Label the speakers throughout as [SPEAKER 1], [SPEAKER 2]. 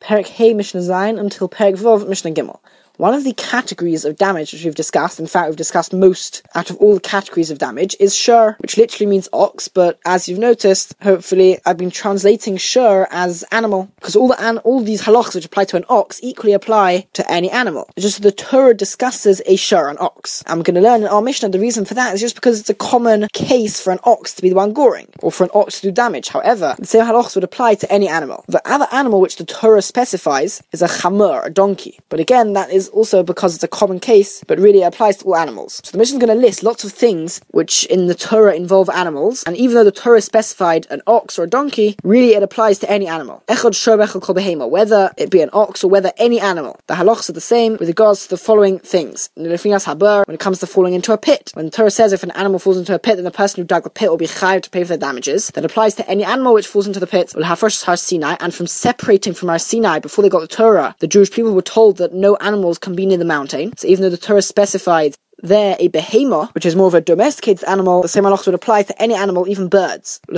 [SPEAKER 1] Perek Hey Mishnah Zayin until Perek Vov Mishnah Gimel. One of the categories of damage which we've discussed, in fact we've discussed most out of all the categories of damage, is shur, which literally means ox, but as you've noticed, hopefully, I've been translating shur as animal, because all these halachas which apply to an ox equally apply to any animal. It's just the Torah discusses a shur, an ox. I'm going to learn in our Mishnah the reason for that is just because it's a common case for an ox to be the one goring, or for an ox to do damage. However, the same halachas would apply to any animal. The other animal which the Torah specifies is a chamur, a donkey. But again, that is also because it's a common case, but really it applies to all animals. So the Mishnah is going to list lots of things which in the Torah involve animals, and even though the Torah specified an ox or a donkey, really it applies to any animal. Echad shur v'echad kol behema, whether it be an ox or whether any animal. The halachas are the same with regards to the following things. When it comes to falling into a pit, when the Torah says if an animal falls into a pit, then the person who dug the pit will be chayav to pay for their damages. That applies to any animal which falls into the pit. Will have first Har Sinai, and from separating from Har Sinai before they got the Torah, the Jewish people were told that no animals can be near the mountain. So even though the Torah specified there a behema, which is more of a domesticated animal, the same halachas would apply to any animal, even birds. And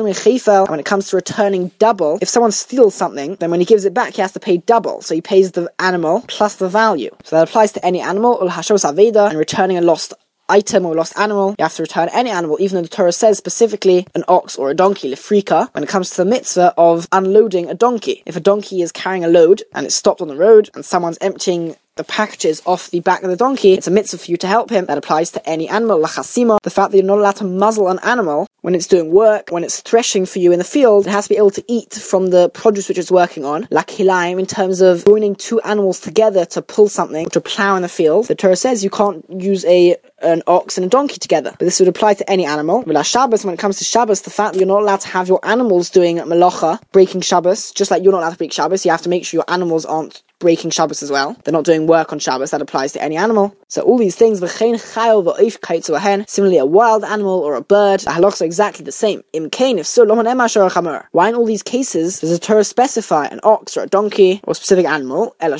[SPEAKER 1] when it comes to returning double, if someone steals something, then when he gives it back, he has to pay double. So he pays the animal plus the value. So that applies to any animal, and returning a lost item or lost animal, you have to return any animal, even though the Torah says specifically an ox or a donkey, lefrika, when it comes to the mitzvah of unloading a donkey. If a donkey is carrying a load and it's stopped on the road and someone's emptying the packages off the back of the donkey, it's a mitzvah for you to help him. That applies to any animal. Lachasima, the fact that you're not allowed to muzzle an animal when it's doing work, when it's threshing for you in the field, it has to be able to eat from the produce which it's working on. Lakilaim, in terms of joining two animals together to pull something, to plow in the field. The Torah says you can't use an ox and a donkey together, but this would apply to any animal. Shabbos, when it comes to Shabbos, the fact that you're not allowed to have your animals doing malacha, breaking Shabbos, just like you're not allowed to break Shabbos, you have to make sure your animals aren't breaking Shabbos as well. They're not doing work on Shabbos. That applies to any animal. So all these things, similarly a wild animal or a bird, the halachas are exactly the same. Why in all these cases does the Torah specify an ox or a donkey or a specific animal? Rather,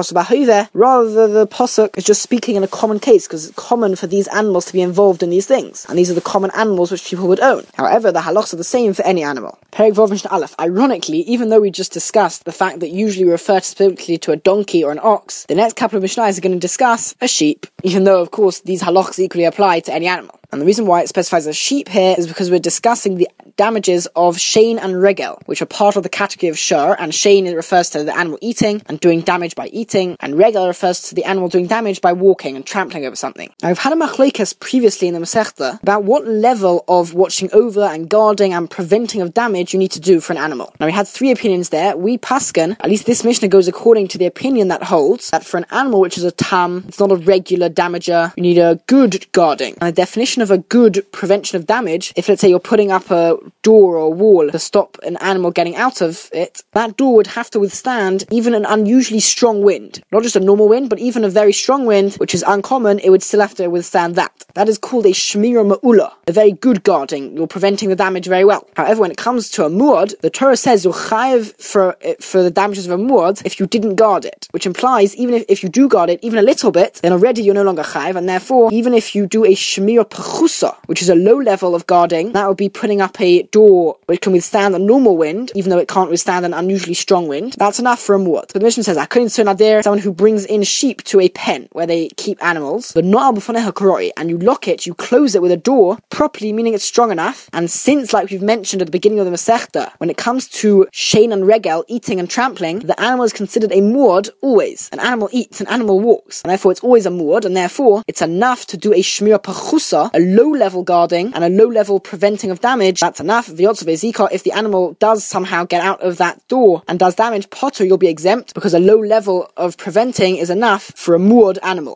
[SPEAKER 1] the pasuk is just speaking in a common case, because it's common for these animals to be involved in these things, and these are the common animals which people would own. However, the halachas are the same for any animal. Ironically, even though we just discussed the fact that usually we refer specifically to a donkey or an ox, the next couple of Mishnahs are going to discuss a sheep, even though of course these halachas equally apply to any animal. And the reason why it specifies a sheep here is because we're discussing the damages of shein and regel, which are part of the category of shur, and shein refers to the animal eating and doing damage by eating, and regel refers to the animal doing damage by walking and trampling over something. Now we've had a machlokes previously in the Masechta about what level of watching over and guarding and preventing of damage you need to do for an animal. Now we had three opinions there. We paskin, at least this Mishnah goes according to the opinion that holds that for an animal which is a tam, it's not a regular damager, you need a good guarding. And the definition of a good prevention of damage, if let's say you're putting up a door or a wall to stop an animal getting out of it, that door would have to withstand even an unusually strong wind. Not just a normal wind, but even a very strong wind, which is uncommon, it would still have to withstand that. That is called a shmira ma'ula, a very good guarding. You're preventing the damage very well. However, when it comes to a muad, the Torah says you're chayav for the damages of a muad if you didn't guard it, which implies even if you do guard it even a little bit, then already you're no longer chayav, and therefore even if you do a shmira pechusa, which is a low level of guarding, that would be putting up a door which can withstand a normal wind, even though it can't withstand an unusually strong wind. That's enough for a muad. So the Mishnah says, someone who brings in sheep to a pen where they keep animals, but not al b'faneha karoi, and you lock it, you close it with a door properly, meaning it's strong enough. And since, like we've mentioned at the beginning of the Masechta, when it comes to shein and regel, eating and trampling, the animal is considered a muad always. An animal eats, an animal walks, and therefore it's always a muad, and therefore it's enough to do a shmira pachusa, a low level guarding and a low level preventing of damage. That's enough. If the animal does somehow get out of that door and does damage, potter, you'll be exempt, because a low level of preventing is enough for a muad animal.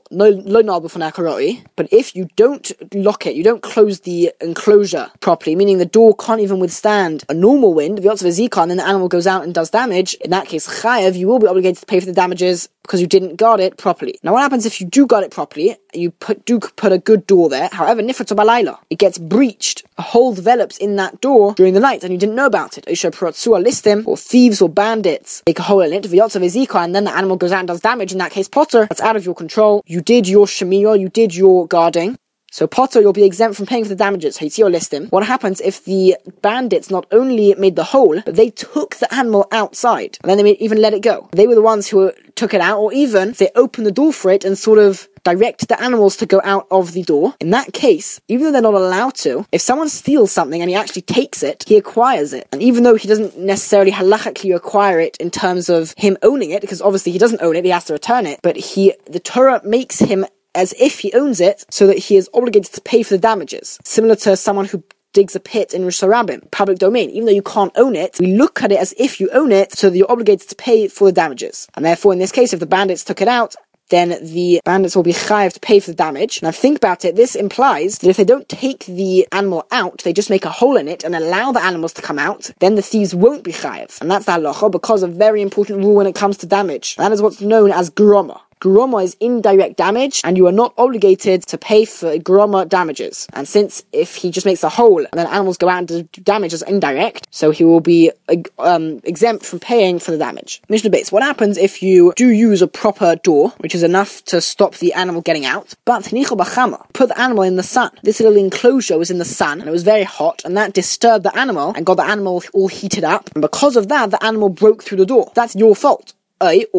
[SPEAKER 1] But if you don't lock it, you don't close the enclosure properly, meaning the door can't even withstand a normal wind, and then the animal goes out and does damage, in that case, chayav, you will be obligated to pay for the damages because you didn't guard it properly. Now what happens if you do guard it properly, you do put a good door there, however, nifrat balayla, it gets breached, a hole develops in that door during the night and you didn't know about it, or thieves or bandits make a hole in it, and then the animal goes out and does damage, in that case, potter, that's out of your control. You did your shemira, you did your guarding, So Potter, you'll be exempt from paying for the damages. What happens if the bandits not only made the hole, but they took the animal outside, and then they even let it go? They were the ones who took it out, or even they opened the door for it and sort of direct the animals to go out of the door. In that case, even though they're not allowed to, if someone steals something and he actually takes it, he acquires it. And even though he doesn't necessarily halachically acquire it in terms of him owning it, because obviously he doesn't own it, he has to return it, but the Torah makes him as if he owns it, so that he is obligated to pay for the damages. Similar to someone who digs a pit in Rosh Hashanah, public domain. Even though you can't own it, we look at it as if you own it, so that you're obligated to pay for the damages. And therefore, in this case, if the bandits took it out, then the bandits will be chayav to pay for the damage. Now think about it, this implies that if they don't take the animal out, they just make a hole in it and allow the animals to come out, then the thieves won't be chayav. And that's the halacha, because of a very important rule when it comes to damage. That is what's known as groma. Groma is indirect damage, and you are not obligated to pay for groma damages. And since if he just makes a hole and then animals go out and do damage as indirect, so he will be exempt from paying for the damage. Mishnah Beis, what happens if you do use a proper door, which is enough to stop the animal getting out, but put the animal in the sun? This little enclosure was in the sun, and it was very hot, and that disturbed the animal and got the animal all heated up, and because of that, the animal broke through the door. That's your fault. Or you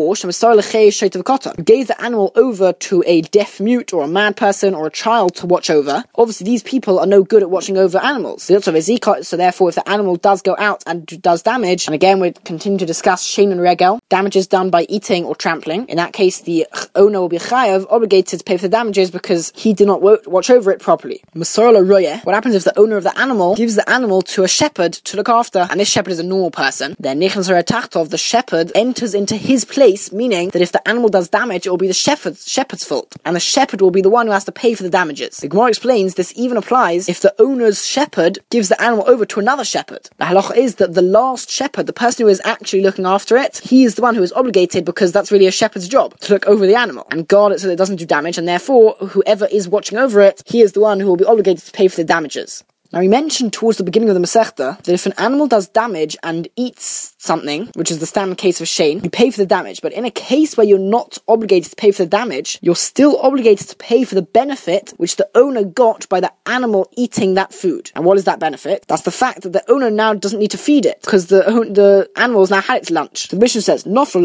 [SPEAKER 1] gave the animal over to a deaf mute or a mad person or a child to watch over. Obviously these people are no good at watching over animals. So therefore if the animal does go out and does damage, and again we continue to discuss shein and regel, damages done by eating or trampling, in that case the owner will be chayav, obligated to pay for the damages because he did not watch over it properly. What happens if the owner of the animal gives the animal to a shepherd to look after, and this shepherd is a normal person? Then the shepherd enters into his place, meaning that if the animal does damage, it will be the shepherd's fault, and the shepherd will be the one who has to pay for the damages. The Gemara explains this even applies if the owner's shepherd gives the animal over to another shepherd. The halacha is that the last shepherd, the person who is actually looking after it, he is the one who is obligated, because that's really a shepherd's job, to look over the animal and guard it so that it doesn't do damage, and therefore whoever is watching over it, he is the one who will be obligated to pay for the damages. Now we mentioned towards the beginning of the Masechta that if an animal does damage and eats something, which is the standard case of shein, you pay for the damage. But in a case where you're not obligated to pay for the damage, you're still obligated to pay for the benefit which the owner got by the animal eating that food. And what is that benefit? That's the fact that the owner now doesn't need to feed it, because the animal's now had its lunch. The Mishnah says,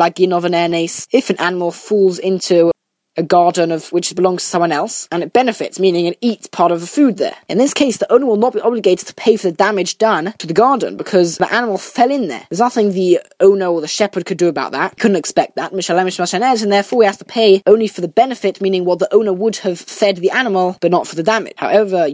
[SPEAKER 1] if an animal falls into a garden which belongs to someone else, and it benefits, meaning it eats part of the food there. In this case, the owner will not be obligated to pay for the damage done to the garden, because the animal fell in there. There's nothing the owner or the shepherd could do about that. Couldn't expect that. And therefore he has to pay only for the benefit, meaning what the owner would have fed the animal, but not for the damage. However,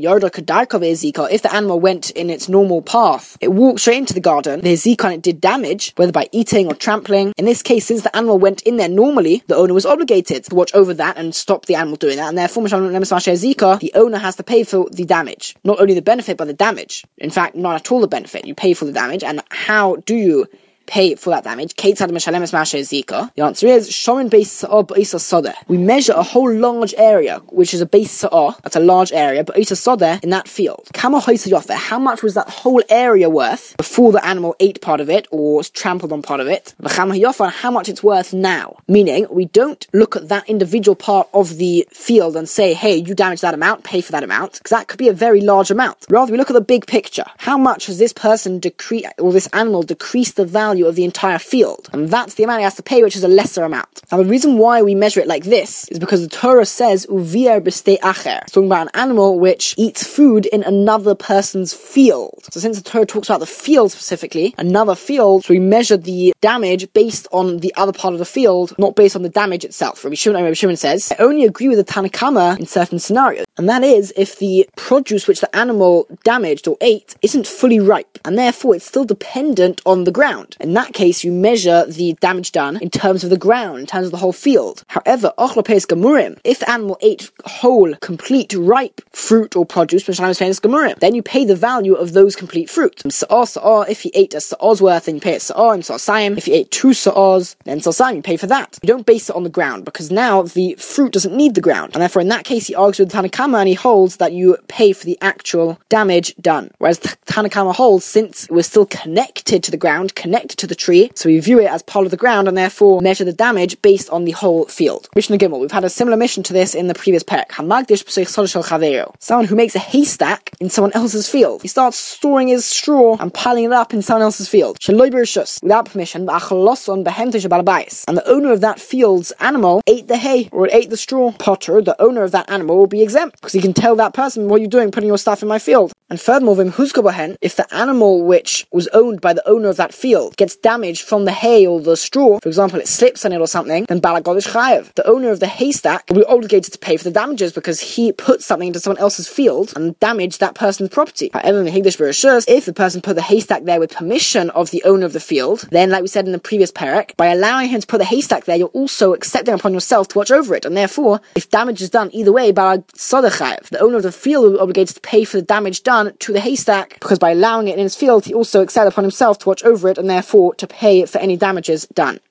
[SPEAKER 1] if the animal went in its normal path, it walked straight into the garden, the zika, and it did damage, whether by eating or trampling. In this case, since the animal went in there normally, the owner was obligated to watch over that and stop the animal doing that, and therefore the owner has to pay for the damage. Not only the benefit, but the damage. In fact, not at all the benefit. You pay for the damage. And how do you pay for that damage? The answer is shomin beis sa'ah b'isa sodeh. We measure a whole large area, which is a beis sa'ah, that's a large area, but isa sodeh in that field. How much was that whole area worth before the animal ate part of it or trampled on part of it? How much it's worth now. Meaning, we don't look at that individual part of the field and say, hey, you damaged that amount, pay for that amount, because that could be a very large amount. Rather, we look at the big picture. How much has this person this animal decreased the value of the entire field? And that's the amount he has to pay, which is a lesser amount. Now the reason why we measure it like this is because the Torah says uvier b'stei acher. It's talking about an animal which eats food in another person's field. So since the Torah talks about the field specifically, another field, so we measure the damage based on the other part of the field, not based on the damage itself. Rabbi Shimon says, I only agree with the Tanna Kama in certain scenarios. And that is if the produce which the animal damaged or ate isn't fully ripe, and therefore it's still dependent on the ground. In that case, you measure the damage done in terms of the ground, in terms of the whole field. However, if the animal ate whole, complete, ripe fruit or produce, then you pay the value of those complete fruit. If he ate a sa'ah's worth, then you pay a sa'ah. If he ate 2 sa'ahs, then sa'ah, you pay for that. You don't base it on the ground, because now the fruit doesn't need the ground. And therefore, in that case, he argues with Tanna Kama, and he holds that you pay for the actual damage done. Whereas Tanna Kama holds, since we're still connected to the ground, connected to the tree, so we view it as part of the ground and therefore measure the damage based on the whole field. Mishnah Gimel. We've had a similar mission to this in the previous parak. Someone who makes a haystack in someone else's field. He starts storing his straw and piling it up in someone else's field. Without permission. And the owner of that field's animal ate the hay or it ate the straw. Potter, the owner of that animal, will be exempt because he can tell that person, what are you doing putting your stuff in my field? And furthermore, if the animal which was owned by the owner of that field gets damaged from the hay or the straw, for example, it slips on it or something, then Balagodish Chayev, the owner of the haystack, will be obligated to pay for the damages because he put something into someone else's field and damaged that person's property. However, in the Higdash Bereshus, if the person put the haystack there with permission of the owner of the field, then, like we said in the previous parak, by allowing him to put the haystack there, you're also accepting upon yourself to watch over it, and therefore, if damage is done either way, the owner of the field will be obligated to pay for the damage done to the haystack, because by allowing it in his field, he also accepted upon himself to watch over it, and therefore to pay for any damages done.